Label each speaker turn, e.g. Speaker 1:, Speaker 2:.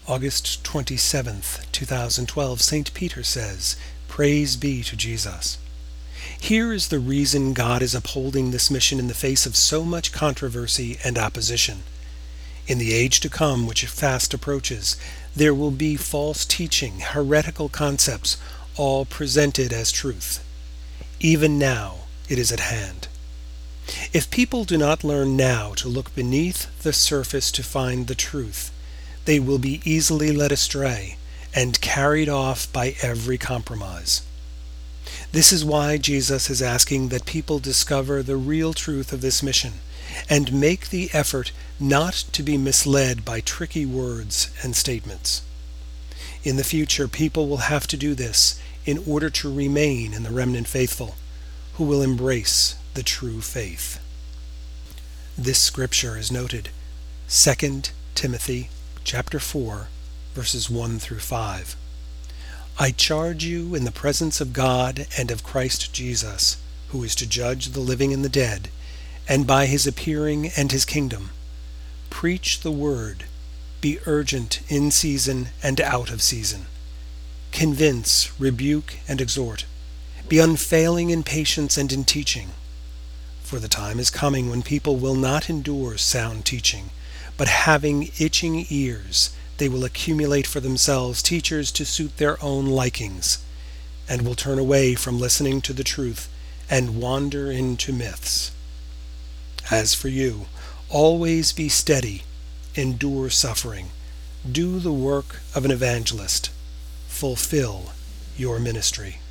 Speaker 1: August 27th, 2012, St. Peter says, "Praise be to Jesus." Here is the reason God is upholding this mission in the face of so much controversy and opposition. In the age to come, which fast approaches, there will be false teaching, heretical concepts, all presented as truth. Even now, it is at hand. If people do not learn now to look beneath the surface to find the truth, they will be easily led astray and carried off by every compromise. This is why Jesus is asking that people discover the real truth of this mission and make the effort not to be misled by tricky words and statements. In the future, people will have to do this in order to remain in the remnant faithful, who will embrace the true faith. This scripture is noted 2 Timothy chapter 4, verses 1 through 5. "I charge you in the presence of God and of Christ Jesus, who is to judge the living and the dead, and by his appearing and his kingdom, preach the word, be urgent in season and out of season. Convince, rebuke, and exhort. Be unfailing in patience and in teaching. For the time is coming when people will not endure sound teaching, but having itching ears, they will accumulate for themselves teachers to suit their own likings, and will turn away from listening to the truth and wander into myths. As for you, always be steady, endure suffering, do the work of an evangelist, fulfill your ministry."